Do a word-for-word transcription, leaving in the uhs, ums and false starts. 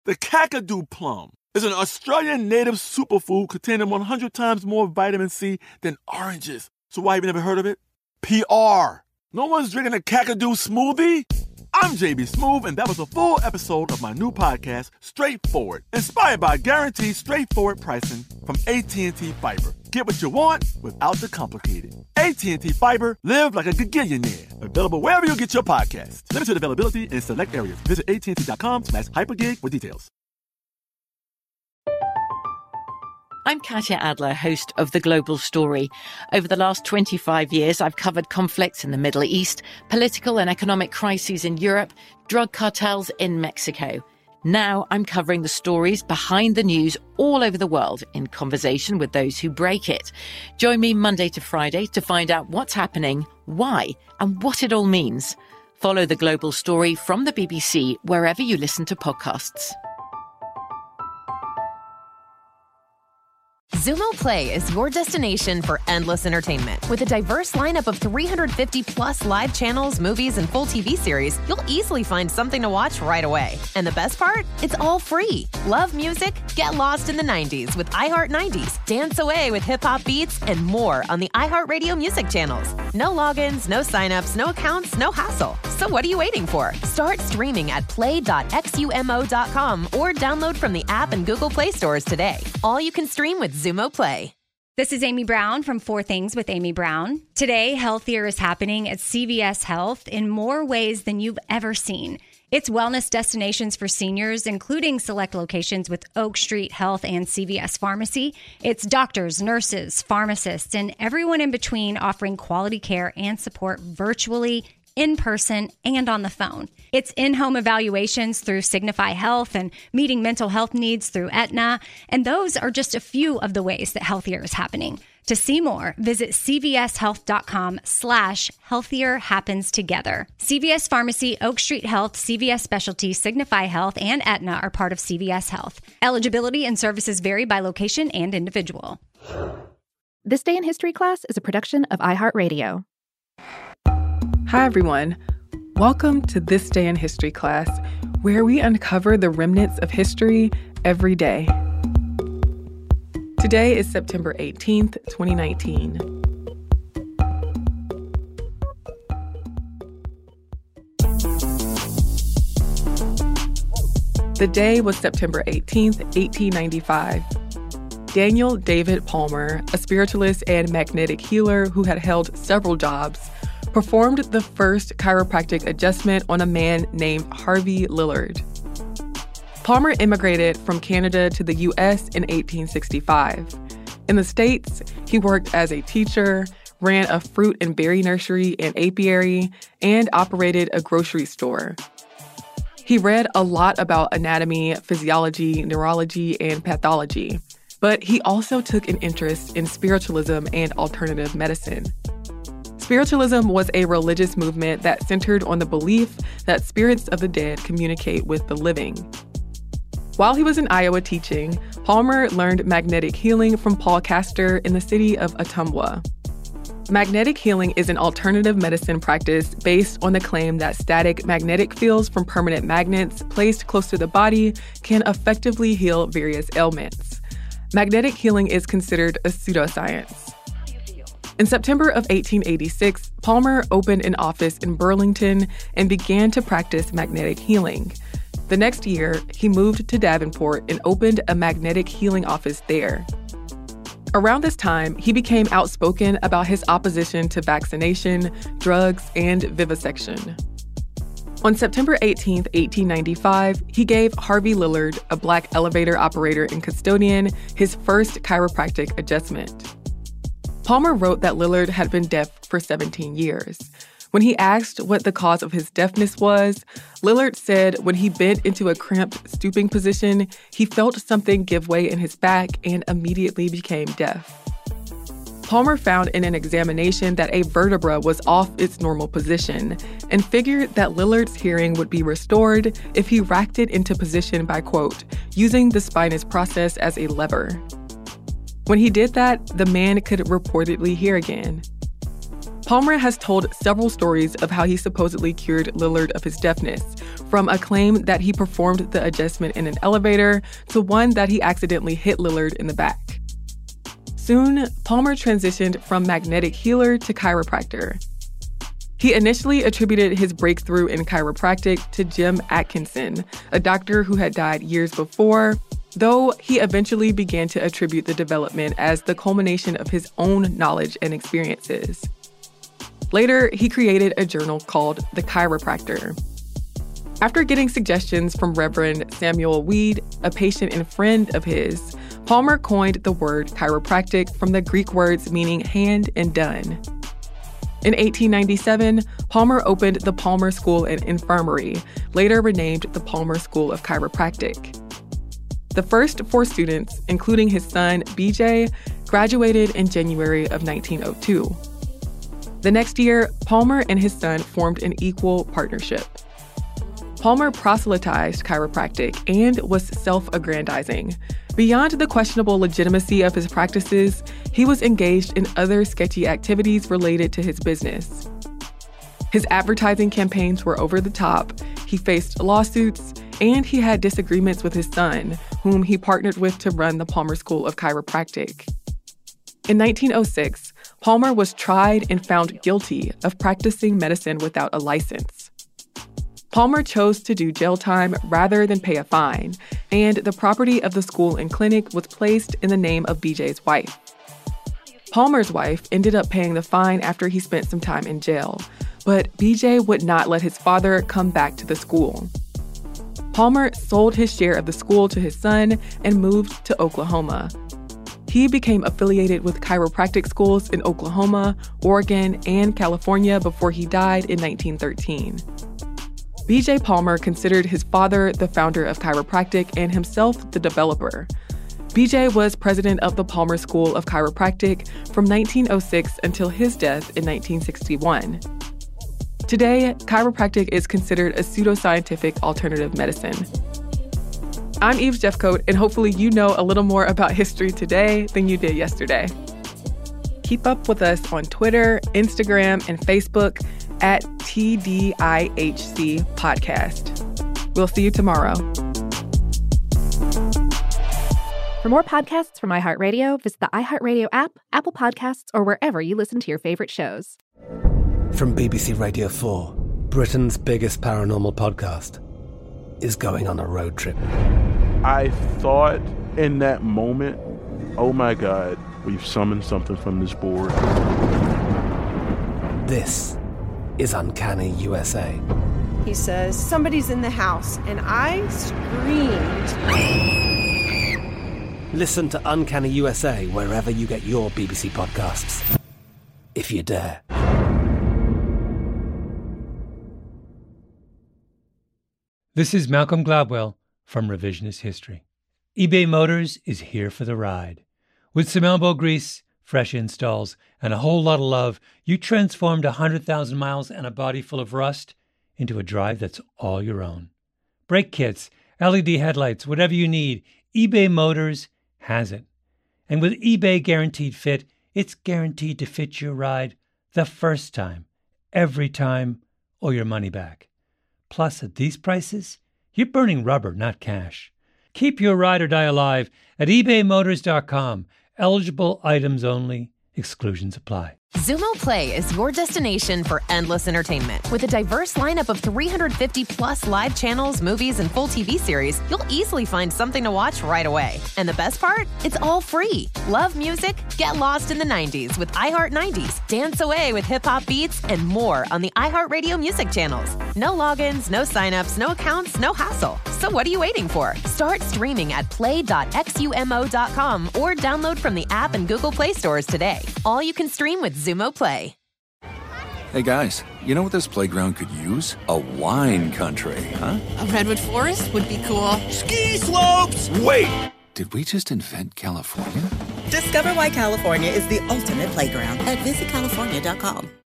The Kakadu plum is an Australian native superfood containing one hundred times more vitamin C than oranges. So why have you never heard of it? P R. No one's drinking a Kakadu smoothie? I'm J B Smoove, and that was a full episode of my new podcast, Straightforward, inspired by guaranteed straightforward pricing from A T and T Fiber. Get what you want without the complicated. A T and T Fiber, live like a gigillionaire. Available wherever you get your podcasts. Limited availability in select areas. Visit AT&T.com slash hypergig for details. I'm Katya Adler, host of The Global Story. Over the last twenty-five years, I've covered conflicts in the Middle East, political and economic crises in Europe, drug cartels in Mexico. Now I'm covering the stories behind the news all over the world in conversation with those who break it. Join me Monday to Friday to find out what's happening, why, and what it all means. Follow The Global Story from the B B C wherever you listen to podcasts. Xumo Play is your destination for endless entertainment. With a diverse lineup of three hundred fifty plus live channels, movies, and full T V series, you'll easily find something to watch right away. And the best part? It's all free. Love music? Get lost in the nineties with iHeart nineties. Dance away with hip-hop beats and more on the iHeartRadio music channels. No logins, no signups, no accounts, no hassle. So what are you waiting for? Start streaming at play dot x u m o dot com or download from the app and Google Play stores today. All you can stream with Xumo Play. This is Amy Brown from Four Things with Amy Brown. Today, Healthier is happening at C V S Health in more ways than you've ever seen. It's wellness destinations for seniors, including select locations with Oak Street Health and C V S Pharmacy. It's doctors, nurses, pharmacists, and everyone in between offering quality care and support virtually, in person, and on the phone. It's in-home evaluations through Signify Health and meeting mental health needs through Aetna. And those are just a few of the ways that Healthier is happening. To see more, visit cvshealth.com slash healthier happens together. C V S Pharmacy, Oak Street Health, C V S Specialty, Signify Health, and Aetna are part of C V S Health. Eligibility and services vary by location and individual. This Day in History class is a production of iHeartRadio. Hi, everyone. Welcome to This Day in History class, where we uncover the remnants of history every day. Today is September eighteenth, twenty nineteen. The day was September eighteenth, eighteen ninety-five. Daniel David Palmer, a spiritualist and magnetic healer who had held several jobs, performed the first chiropractic adjustment on a man named Harvey Lillard. Palmer immigrated from Canada to the U S in eighteen sixty-five. In the States, he worked as a teacher, ran a fruit and berry nursery and apiary, and operated a grocery store. He read a lot about anatomy, physiology, neurology, and pathology, but he also took an interest in spiritualism and alternative medicine. Spiritualism was a religious movement that centered on the belief that spirits of the dead communicate with the living. While he was in Iowa teaching, Palmer learned magnetic healing from Paul Castor in the city of Ottumwa. Magnetic healing is an alternative medicine practice based on the claim that static magnetic fields from permanent magnets placed close to the body can effectively heal various ailments. Magnetic healing is considered a pseudoscience. In September of eighteen eighty-six, Palmer opened an office in Burlington and began to practice magnetic healing. The next year, he moved to Davenport and opened a magnetic healing office there. Around this time, he became outspoken about his opposition to vaccination, drugs, and vivisection. On September eighteenth, eighteen ninety-five, he gave Harvey Lillard, a Black elevator operator and custodian, his first chiropractic adjustment. Palmer wrote that Lillard had been deaf for seventeen years. When he asked what the cause of his deafness was, Lillard said when he bent into a cramped stooping position, he felt something give way in his back and immediately became deaf. Palmer found in an examination that a vertebra was off its normal position and figured that Lillard's hearing would be restored if he racked it into position by, quote, using the spinous process as a lever. When he did that, the man could reportedly hear again. Palmer has told several stories of how he supposedly cured Lillard of his deafness, from a claim that he performed the adjustment in an elevator to one that he accidentally hit Lillard in the back. Soon, Palmer transitioned from magnetic healer to chiropractor. He initially attributed his breakthrough in chiropractic to Jim Atkinson, a doctor who had died years before, though he eventually began to attribute the development as the culmination of his own knowledge and experiences. Later, he created a journal called The Chiropractor. After getting suggestions from Reverend Samuel Weed, a patient and friend of his, Palmer coined the word chiropractic from the Greek words meaning hand and done. In eighteen ninety-seven, Palmer opened the Palmer School and Infirmary, later renamed the Palmer School of Chiropractic. The first four students, including his son, B J, graduated in January of nineteen oh two. The next year, Palmer and his son formed an equal partnership. Palmer proselytized chiropractic and was self-aggrandizing. Beyond the questionable legitimacy of his practices, he was engaged in other sketchy activities related to his business. His advertising campaigns were over the top, he faced lawsuits, and he had disagreements with his son, whom he partnered with to run the Palmer School of Chiropractic. In nineteen oh six, Palmer was tried and found guilty of practicing medicine without a license. Palmer chose to do jail time rather than pay a fine, and the property of the school and clinic was placed in the name of B J's wife. Palmer's wife ended up paying the fine after he spent some time in jail, but B J would not let his father come back to the school. Palmer sold his share of the school to his son and moved to Oklahoma. He became affiliated with chiropractic schools in Oklahoma, Oregon, and California before he died in nineteen thirteen. B J Palmer considered his father the founder of chiropractic and himself the developer. B J was president of the Palmer School of Chiropractic from nineteen oh six until his death in nineteen sixty-one. Today, chiropractic is considered a pseudoscientific alternative medicine. I'm Eve Jeffcoat, and hopefully you know a little more about history today than you did yesterday. Keep up with us on Twitter, Instagram, and Facebook at T D I H C Podcast. We'll see you tomorrow. For more podcasts from iHeartRadio, visit the iHeartRadio app, Apple Podcasts, or wherever you listen to your favorite shows. From B B C Radio four, Britain's biggest paranormal podcast is going on a road trip. I thought in that moment, oh my God, we've summoned something from this board. This is Uncanny U S A. He says, somebody's in the house, and I screamed. Listen to Uncanny U S A wherever you get your B B C podcasts, if you dare. This is Malcolm Gladwell from Revisionist History. eBay Motors is here for the ride. With some elbow grease, fresh installs, and a whole lot of love, you transformed one hundred thousand miles and a body full of rust into a drive that's all your own. Brake kits, L E D headlights, whatever you need, eBay Motors has it. And with eBay Guaranteed Fit, it's guaranteed to fit your ride the first time, every time, or your money back. Plus, at these prices, you're burning rubber, not cash. Keep your ride or die alive at ebay motors dot com. Eligible items only. Exclusions apply. Xumo Play is your destination for endless entertainment. With a diverse lineup of three hundred fifty plus live channels, movies, and full T V series, you'll easily find something to watch right away. And the best part? It's all free. Love music? Get lost in the nineties with iHeart nineties. Dance away with hip-hop beats and more on the iHeartRadio music channels. No logins, no signups, no accounts, no hassle. So what are you waiting for? Start streaming at play dot xumo dot com or download from the app and Google Play stores today. All you can stream with Xumo Play. Hey guys, you know what this playground could use? A wine country, huh? A redwood forest would be cool. Ski slopes! Wait! Did we just invent California? Discover why California is the ultimate playground at visit california dot com.